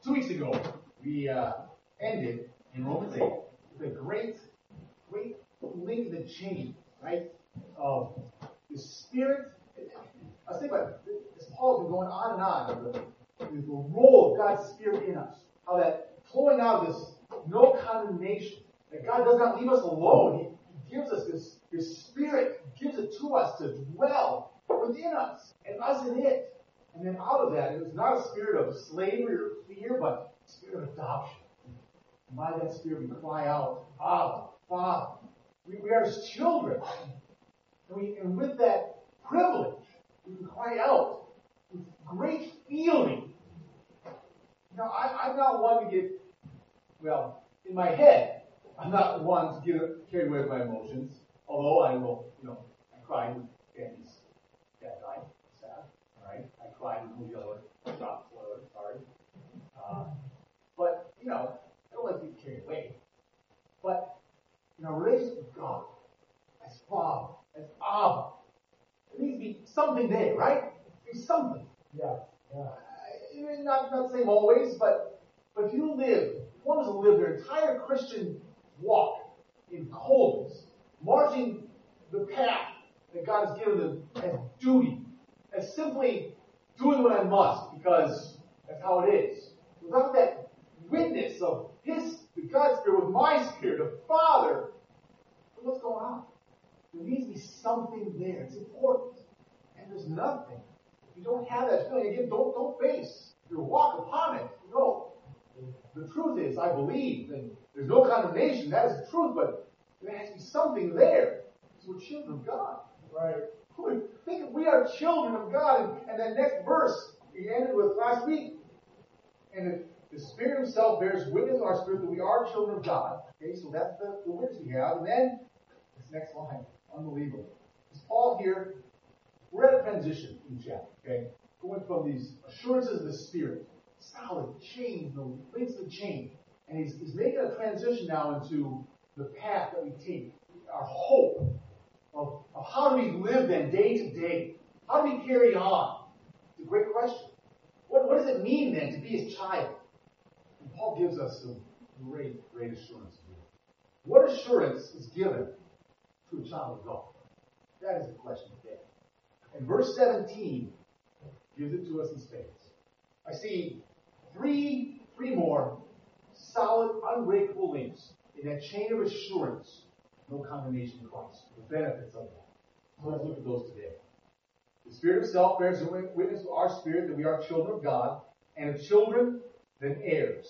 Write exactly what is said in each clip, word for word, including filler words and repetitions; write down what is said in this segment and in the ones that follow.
Two weeks ago, we uh, ended in Romans eight with a great, great link in the chain, right? Of the Spirit. I was thinking about this. Paul's been going on and on with the, with the role of God's Spirit in us. How that flowing out of this no condemnation. That God does not leave us alone. He, he gives us this, His Spirit. He gives it to us to dwell within us and us in it. And then out of that, it was not a spirit of slavery or fear, but a spirit of adoption. And by that spirit, we cry out, Abba, Father. We, we are His children. And, we, and with that privilege, we can cry out with great feeling. Now, I, I'm not one to get, well, in my head, I'm not one to get carried away with my emotions, although I will, you know, I cried with Andy's dad died. Sad. All right. I cried with the other shop spoiler, sorry. Uh, but, you know, I don't like to get carried away. But in our relationship with God, as Father, as Abba, there needs to be something there, right? There's something. Yeah. Yeah. Uh, not, not the same always, but, but if you live, if one was to live their entire Christian walk in coldness, marching the path that God has given them as duty, as simply doing what I must because that's how it is, without that witness of His, God's Spirit with my Spirit, of Father, what's going on? There needs to be something there. It's important. And there's nothing. If you don't have that feeling, again, don't, don't base your walk upon it. No. The truth is, I believe, and there's no condemnation. That is the truth, but there has to be something there. So we're children of God. Right. Think we are children of God. And, and that next verse we ended with last week. And the, the Spirit Himself bears witness to our spirit that we are children of God. Okay, so that's the, the witness we have. And then this next line, unbelievable. Is Paul here? We're at a transition in the chapter. Okay, going from these assurances of the Spirit, solid chain, the links of the chain, and he's, he's making a transition now into the path that we take, our hope of, of how do we live then day to day? How do we carry on? It's a great question. What, what does it mean then to be His child? And Paul gives us some great, great assurance here. What assurance is given to a child of God? That is the question today. And verse seventeen gives it to us in spades. I see three, three more solid, unbreakable links in that chain of assurance. No condemnation in Christ. The benefits of that. So let's look at those today. The Spirit Himself bears witness to our spirit that we are children of God, and if children, then heirs.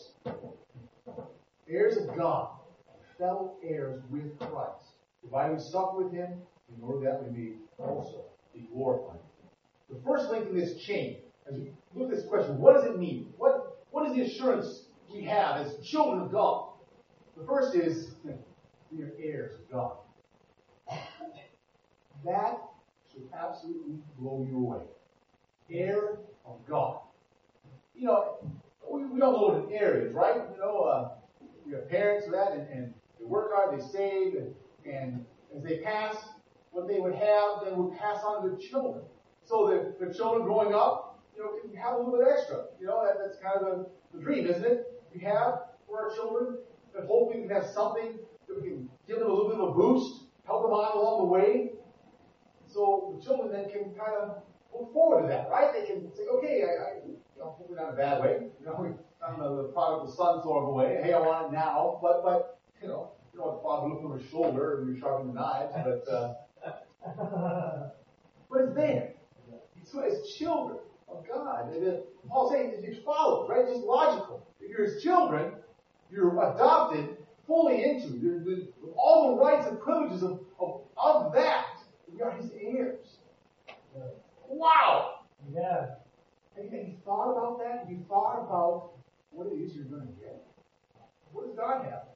Heirs of God, fellow heirs with Christ, provided we suffer with Him, in order that we may also be glorified. The first link in this chain, as we look at this question, what does it mean? What, what is the assurance we have as children of God? The first is, we are heirs of God. That should absolutely blow you away. Heir of God. You know, we, we all know what an heir is, right? You know, uh, we have parents for that, and, and they work hard, they save, and, and as they pass, what they would have, they would pass on to their children. So the, the children growing up, you know, can have a little bit extra. You know, that, that's kind of the, the dream, isn't it? We have for our children, that hopefully we can have something that we can give them a little bit of a boost, help them on along the way. So the children then can kind of look forward to that, right? They can say, okay, I, I you know, hopefully not in a bad way. You know, not in the prodigal son sort of a way. Hey, I want it now. But, but you know, you don't want the father looking over his shoulder and you're sharpening the knives. But, uh, but it's there. So as children of God, and Paul's saying it follows, right? It's just logical. If you're His children, you're adopted fully into you're, you're, all the rights and privileges of, of, of that. We are His heirs. Wow! Yeah. Have you, have you thought about that? Have you thought about what it is you're going to get? What does God have?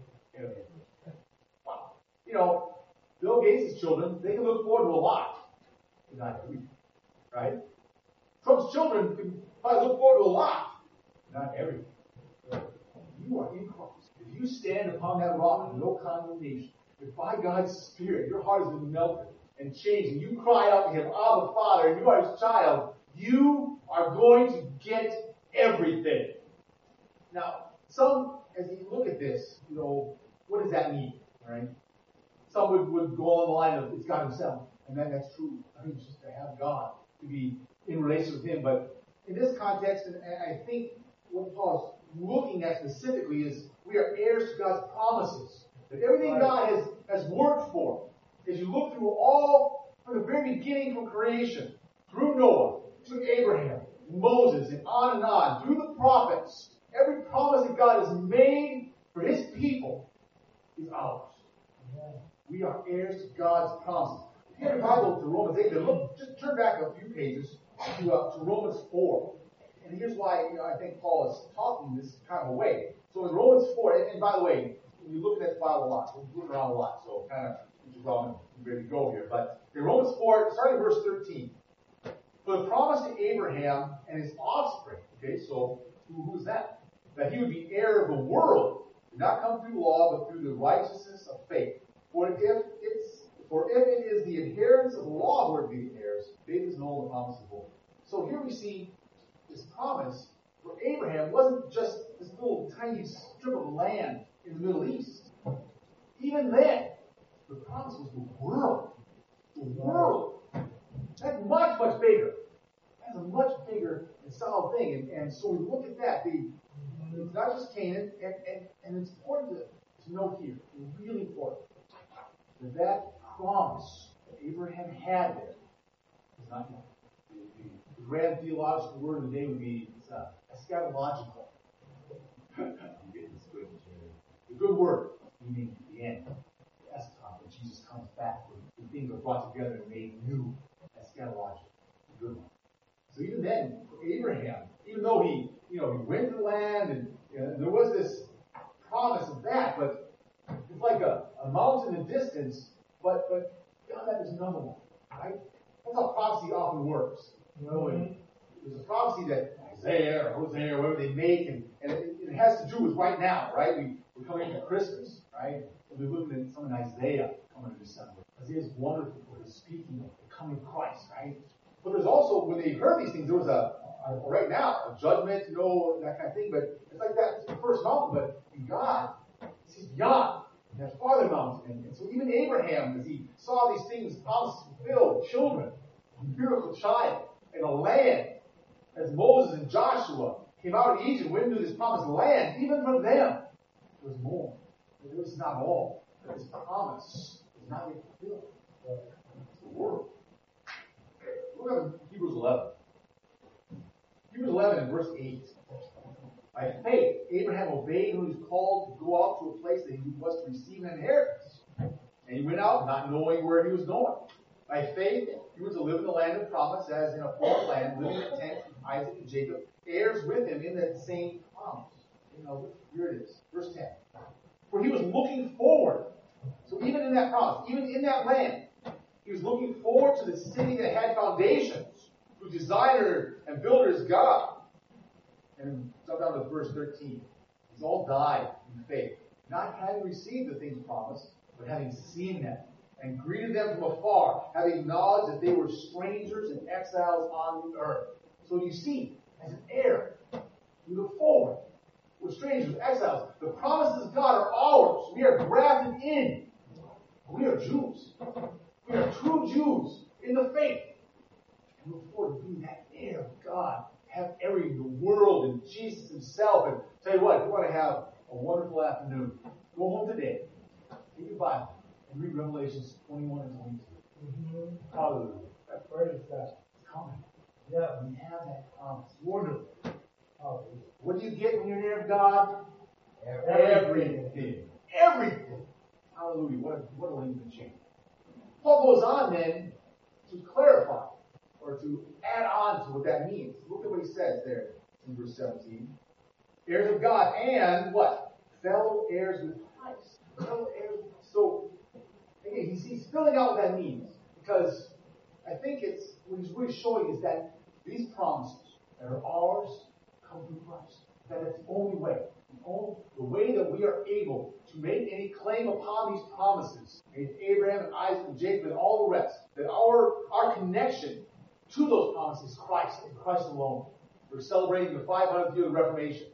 Wow. You know, Bill Gates' children, they can look forward to a lot. Not everything. Right? Trump's children can probably look forward to a lot. Not everything. You are in Christ. If you stand upon that rock, no condemnation. If by God's Spirit your heart has been melted and changed, and you cry out to Him, Abba, Father, and you are His child, you are going to get everything. Now, some, as you look at this, you know, what does that mean, right? Some would, would go on the line of, it's God himself. And then that's true. I mean, it's just to have God, to be in relation with him. But in this context, and I think what Paul is looking at specifically is we are heirs to God's promises. That everything God has, has worked for, as you look through all, from the very beginning from creation, through Noah, to Abraham, Moses, and on and on, through the prophets, every promise that God has made for his people is ours. We are heirs to God's promises. If you have your Bible to Romans eight, then look, just turn back a few pages to, uh, to Romans four. And here's why, you know, I think Paul is talking this kind of a way. So in Romans four, and, and by the way, you're looking at the Bible a lot, we're moving around a lot, so kind of get your thumb and ready to go here. But in Romans four, starting verse thirteen, for the promise to Abraham and his offspring, okay, so who, who's that? That he would be heir of the world, did not come through law, but through the righteousness of faith. For if it's for if it is the adherents of the law who are to be heirs, faith is null and the promise is void. So here we see this promise for Abraham wasn't just this little tiny strip of land in the Middle East. Even then, the promise was the world. The world. That's much, much bigger. That's a much bigger and solid thing. And, and so we look at that. The, it's not just Canaan, and, and, and it's important to, to note here, really important, that that promise that Abraham had there is not yet. The, the, the grand theological word of the day would be uh, eschatological. I'm getting this good. The good word, meaning the end. The eschatology, when Jesus comes back, when, when things are brought together and made new, eschatological. The good one. So even then, for Abraham, even though he, you know, he went to the land and you know, there was this promise of that, but it's like a, a mountain in the distance, but but beyond that there's another one, right? That's how prophecy often works. You know, and there's a prophecy that Isaiah or Hosea or whatever they make, and, and it, it has to do with right now, right? We, we're coming into Christmas, right? We'll be looking at some in Isaiah coming in December. Isaiah is wonderful for his speaking of the coming Christ, right? But there's also, when they heard these things, there was a, a right now, a judgment, you know, that kind of thing. But it's like that, it's the first mountain, but in God, he's beyond that farther mountain. And, and so even Abraham, as he saw these things, promises fulfilled, children, a miracle child, and a land, as Moses and Joshua came out of Egypt, went into this promised land, even for them, there was more. This is not all. This promise is not yet fulfilled. It's the word. Look at Hebrews eleven. Hebrews eleven and verse eight. By faith, Abraham obeyed when he was called to go out to a place that he was to receive an inheritance. And he went out not knowing where he was going. By faith, he was to live in the land of promise as in a foreign land, living in a tent with Isaac and Jacob, heirs with him in that same promise. You know, here it is. Verse ten. For he was looking forward. So even in that promise, even in that land, he was looking forward to the city that had foundations, whose designer and builder is God. And jump down to verse thirteen. These all died in faith, not having received the things promised, but having seen them, and greeted them from afar, having acknowledged that they were strangers and exiles on the earth. So you see, as an heir, we look forward. We're strangers, exiles. The promises of God are ours. We are grafted in. We are Jews. We are true Jews in the faith. And look forward to being that heir of God, have every the world and Jesus himself. And tell you what, if you want to have a wonderful afternoon, go home today, take your Bible, and read Revelations twenty-one and twenty-two. Mm-hmm. Hallelujah. That's where it's at. It's coming. Yeah, we have that promise. Wonderful. Hallelujah. What do you get when you're near God? Everything. Everything. Everything. Hallelujah. What a, what a length of change. Paul goes on then to clarify or to add on to what that means. Look at what he says there in verse seventeen. Heirs of God and what? Fellow heirs with Christ. Fellow heirs. So, again, he's, he's filling out what that means. Because I think it's, what he's really showing is that these promises that are ours come through Christ. That it's the only way. The, only, the way that we are able to make any claim upon these promises, made Abraham and Isaac and Jacob and all the rest, that our, our connection to those promises is Christ and Christ alone. We're celebrating the five hundredth year of the Reformation.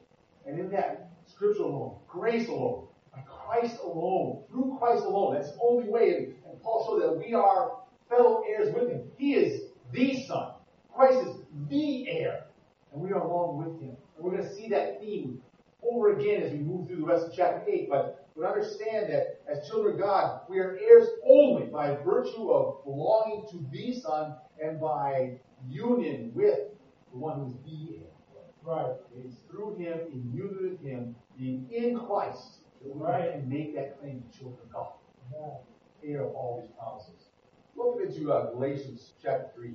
And in that, Scripture alone, grace alone, by Christ alone, through Christ alone. That's the only way. And, and Paul showed that we are fellow heirs with him. He is the Son. Christ is the heir. And we are along with him. And we're going to see that theme over again as we move through the rest of chapter eight. But, but understand that as children of God, we are heirs only by virtue of belonging to the Son and by union with the one who is the heir. Right. It's through him, in union with him, being in Christ, that we right. can make that claim to children of God. Yeah. Heir of all these promises. Look into uh, Galatians chapter three.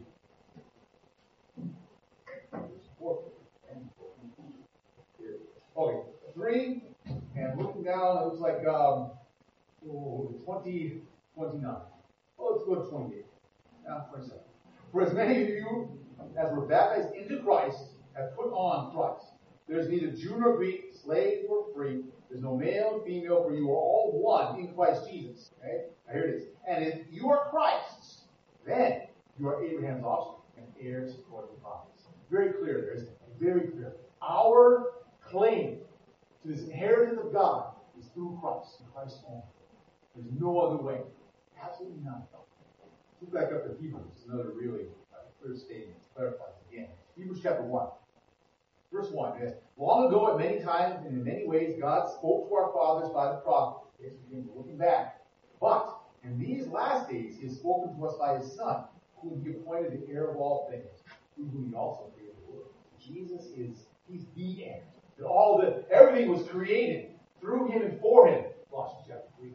Okay, three, and looking down, it looks like um, oh, twenty, twenty-nine. Oh, let's go to twenty-eight. Now, twenty-seven. For as many of you as were baptized into Christ have put on Christ. There is neither Jew nor Greek, slave nor free. There's no male and female, for you are all one in Christ Jesus. Okay? Now here it is. And if you are Christ's, then you are Abraham's offspring and heirs according to the promise. Very clear there, isn't it? Very clear. Our claim to this inheritance of God is through Christ, and Christ only. There's no other way. Absolutely none. Look back up to Hebrews, another really uh, clear statement. Clarifies again. Hebrews chapter one. Verse one. It says, long ago, at many times and in many ways, God spoke to our fathers by the prophets. Okay, so we're looking back. But in these last days, he has spoken to us by his Son, whom he appointed the heir of all things, through whom he also created the world. Jesus is, he's the heir. That all the, everything was created through him and for him. Colossians chapter three.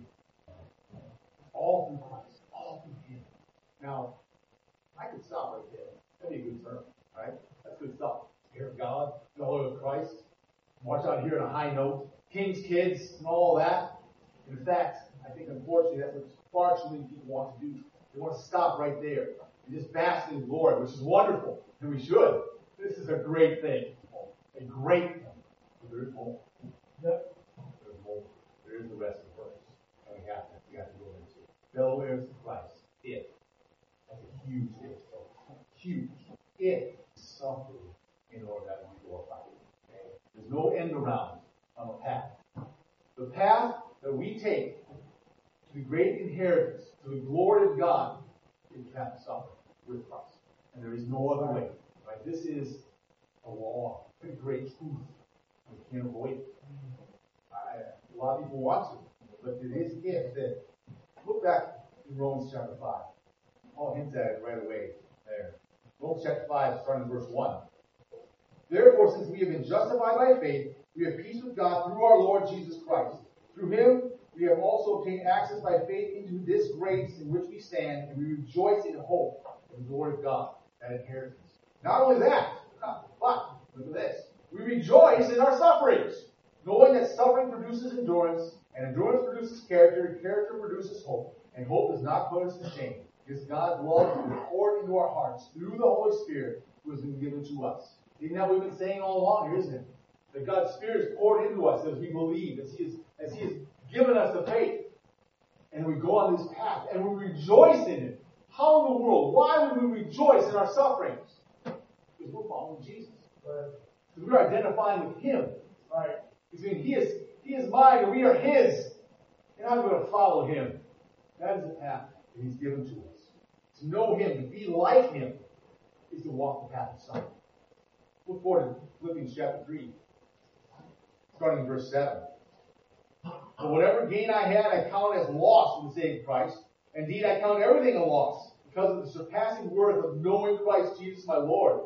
All through Christ. All through him. Now, I could stop right there. That'd be a good term, right? That's good stuff. Heir of God, fellow of Christ. Watch out here on a high note. King's kids and all that. In fact, I think unfortunately that's what far too many people want to do. They want to stop right there and just bask in the Lord, which is wonderful, and we should. This is a great thing. A great thing. But there is more. Yep. There's more. There is the rest of the verse. And we have to, we have to go into it. Fellow heirs of Christ. It. That's a huge if. Huge. It suffered in order that we glorify Him. Okay? There's no end around on the path. The path that we take to the great inheritance, to the glory of God, is the path to suffer with Christ. And there is no other way. Right? This is a law, a great truth. We can't avoid it. I, a lot of people want to, but it is if that. Look back in Romans chapter five. Paul hints at it right away there. Romans chapter five, starting in verse one. Therefore, since we have been justified by faith, we have peace with God through our Lord Jesus Christ. Through him, we have also obtained access by faith into this grace in which we stand, and we rejoice in hope of the glory of God, that inheritance. Not only that, but, look at this, we rejoice in our sufferings, knowing that suffering produces endurance, and endurance produces character, and character produces hope, and hope does not put us to shame, because God's love is poured into our hearts through the Holy Spirit who has been given to us. Isn't that what we've been saying all along here, isn't it? That God's Spirit is poured into us as we believe, as He is, as He has given us the faith. And we go on this path, and we rejoice in it. How in the world? Why would we rejoice in our sufferings? Because we're following Jesus. Right. Because we're identifying with Him. Right. Because He is, He is mine, and we are His. And I'm going to follow Him. That is the path that He's given to us. To know Him, to be like Him, is to walk the path of suffering. Look forward to Philippians chapter three, starting in verse seven. But whatever gain I had, I count as loss for the sake of Christ. Indeed, I count everything a loss, because of the surpassing worth of knowing Christ Jesus my Lord.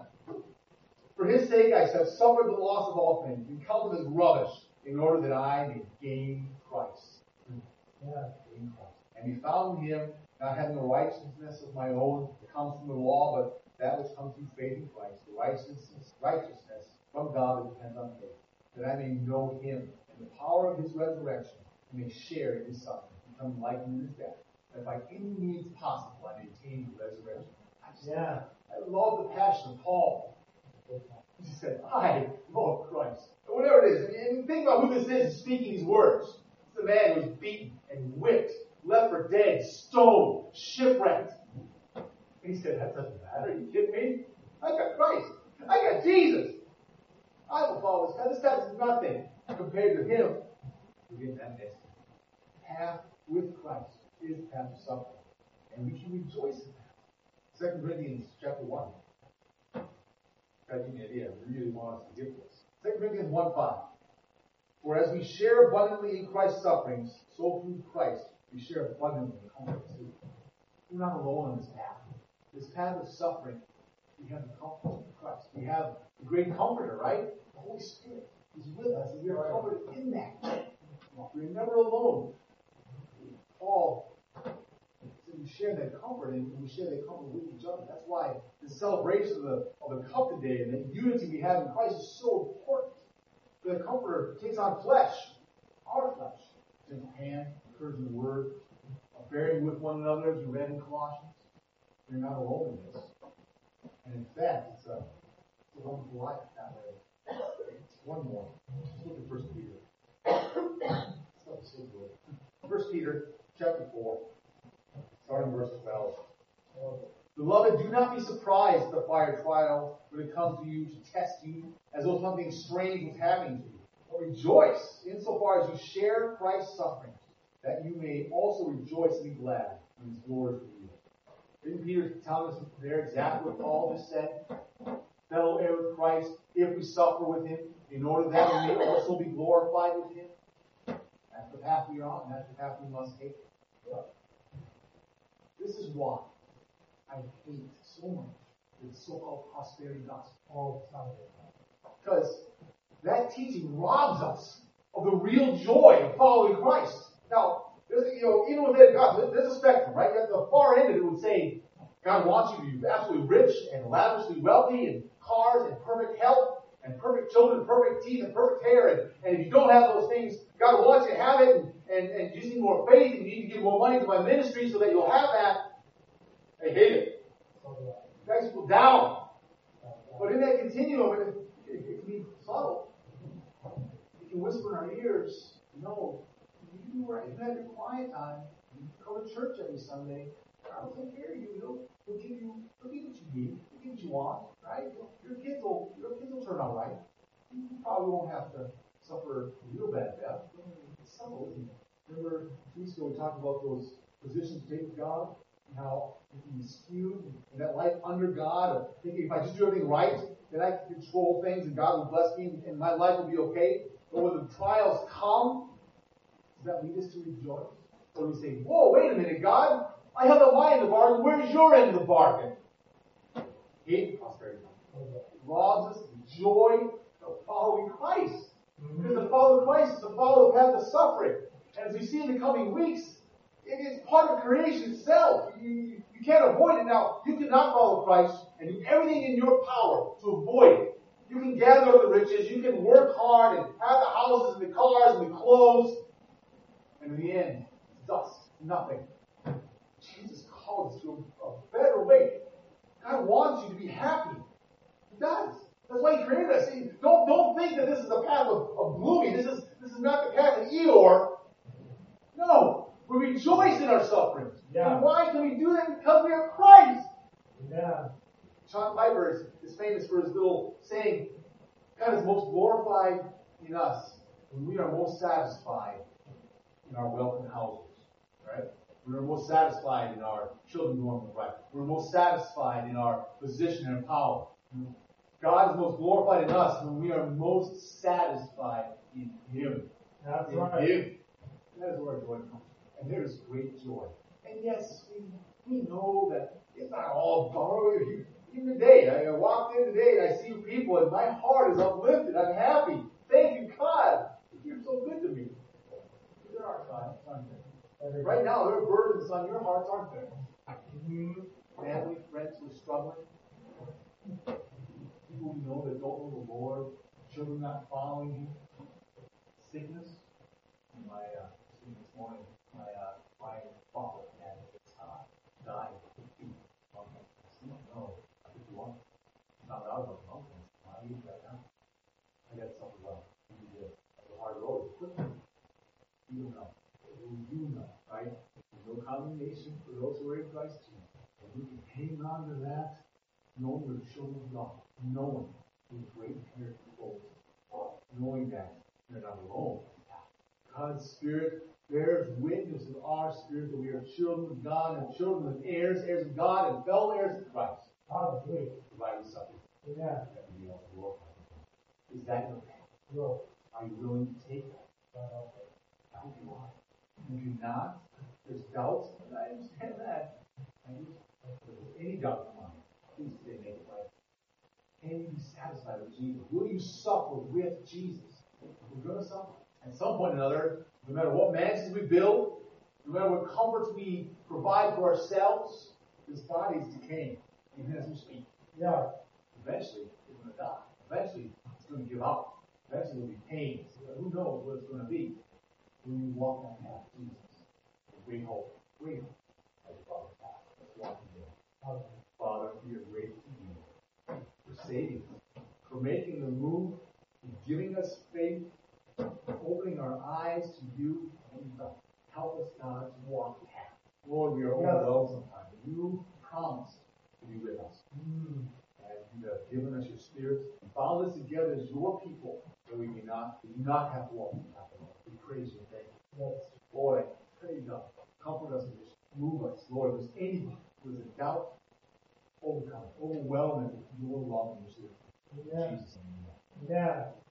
For His sake I have suffered the loss of all things, and count them as rubbish, in order that I may gain Christ. Yeah, gain Christ. And be found in Him, not having a righteousness of my own that comes from the law, but that which comes through faith in Christ, the righteousness, righteousness from God that depends on faith, that I may know Him and the power of His resurrection, and may share in His suffering, become like Him in His death, that by any means possible I may attain the resurrection. I just, yeah, I love the passion of Paul. He said, I love Christ. Or whatever it is. And, and think about who this is speaking these words. It's the man who was beaten and whipped, left for dead, stoned, shipwrecked. And he said, that doesn't matter. Are you kidding me? I got Christ. I got Jesus. I will follow this path. This path is nothing compared to him. We're getting that next. Path with Christ is the path of suffering. And we can rejoice in that. Second Corinthians chapter one. Got you an idea. We really want us to get this. Second Corinthians one five. For as we share abundantly in Christ's sufferings, so through Christ we share abundantly in comfort too. We're not alone on this path. This path of suffering, we have the comfort of Christ. We have the great comforter, right? The Holy Spirit is with us, and we are comforted in that. We're never alone. Paul said we share that comfort, and we share that comfort with each other. That's why the celebration of the, of the cup today and the unity we have in Christ is so important. The comforter takes on flesh, our flesh. Gentle hand, encouraging word, bearing with one another, as we read in Colossians. We're not alone in this. And in fact, it's a, it's a wonderful life that way. One more. Let's look at First Peter. Stuff is so good. First Peter chapter four, starting verse twelve. Beloved, do not be surprised at the fire trial when it comes to you to test you, as though something strange was happening to you. But rejoice insofar as you share Christ's sufferings, that you may also rejoice and be glad when his glory is revealed. Isn't Peter telling us there exactly what Paul just said? Fellow heir with Christ, if we suffer with him, in order that we may also be glorified with him. That's the path we are on. That's the path we must take. This is why I hate so much the so-called prosperity gospel all the time. Because that teaching robs us of the real joy of following Christ. Now, there's, you know, even within God, there's a spectrum, right? At the far end of it would say, God wants you to be absolutely rich and lavishly wealthy and cars and perfect health and perfect children and perfect teeth and perfect hair. And, and if you don't have those things, God wants you to have it, and, and, and you just need more faith, and you need to give more money to my ministry so that you'll have that. I hate it. It drags people down. But in that continuum, it, it, it can be subtle. It can whisper in our ears, no, you do right. You have your quiet time. You go to church every Sunday. God will take care of you. He'll, he'll give you, he'll give you what you need. He'll give you what you want, right? Your kids will, your kids will turn out right. You probably won't have to suffer a real bad death. It's subtle, isn't it? Remember, two weeks ago we talked about those positions to take with God, and how it can be skewed, and that life under God, of thinking if I just do everything right, then I can control things, and God will bless me, and my life will be okay. But when the trials come, does that lead us to rejoice? Or do we say, whoa, wait a minute, God, I have my end of the bargain. Where's your end of the bargain? Hate prosperity. It robs us of the joy of following Christ. Because to follow Christ is to follow the path of suffering. And as we see in the coming weeks, it is part of creation itself. You, you, you can't avoid it. Now, you cannot follow Christ and do everything in your power to avoid it. You can gather up the riches, you can work hard and have the houses and the cars and the clothes, and in the end, it's dust, nothing. Jesus calls us to a, a better way. God wants you to be happy. He does. That's why He created us. See, don't, don't think that this is a path of, of gloomy. This is, this is not the path of Eeyore. No. We rejoice in our sufferings. Yeah. And why can we do that? Because we are Christ. Yeah. John Piper is, is famous for his little saying, God is most glorified in us when we are most satisfied in our wealth and houses. Right? We are most satisfied in our children going right. We're most satisfied in our position and power. God is most glorified in us when we are most satisfied in Him. That's in right. Him. That is where our joy comes from. And there is great joy. And yes, we, we know that it's not all borrowed. Even today, I walked in today and I see people and my heart is uplifted. I'm happy. Thank you, God. You're so good to me. There are times, aren't there? Right now, there are burdens on your hearts, aren't there? Mm-hmm. Family, friends who are struggling. People we know that don't know the Lord. Children not following Him. Sickness. My uh, this morning, my uh, my father had uh, died. No, I think you want. Found out about the mountain. I eat right now. I got something well. You did. That's a hard road. You know. You know, right? There's no condemnation for those who are in Christ Jesus. And we can hang on to that, knowing we're children of God, knowing who great care He holds We're not alone. God's Spirit bears witness with our spirit that we are children of God and children of heirs, heirs of God, and fellow heirs of Christ. Hallelujah. Provided something. Yeah. That we all glorify. Is that your path? No. Are you willing to take that? No. I hope you are. If you're not, there's doubts, and I understand that. I understand. If there's any doubt in your mind, please today make it right. Can you be satisfied with Jesus? Will you suffer with Jesus? We're going to suffer. At some point or another, no matter what mansions we build, no matter what comforts we provide for ourselves, this body is decaying, even as we speak. Yeah. Eventually, it's going to die. Eventually, it's going to give up. Eventually, there will be pain. Who knows what it's going to be? When you walk that path, Jesus, we hope, we hope, as Father path. Let's walk in there. Father, we are grateful to you for saving us, for making the move, for giving us faith, for opening our eyes to you, and help us, God, to walk the path. Lord, we are overwhelmed sometimes, but you promised to be with us. Mm. And you have given us your Spirit and bound us together as your people, that we may not, we do not have to walk the path alone. We praise you and thank you. Yes. Lord, I pray, God, comfort us and just move us. Lord, if there's anybody who is in doubt, overcome, overwhelm it with your love and your Spirit. In Jesus' name. Yeah.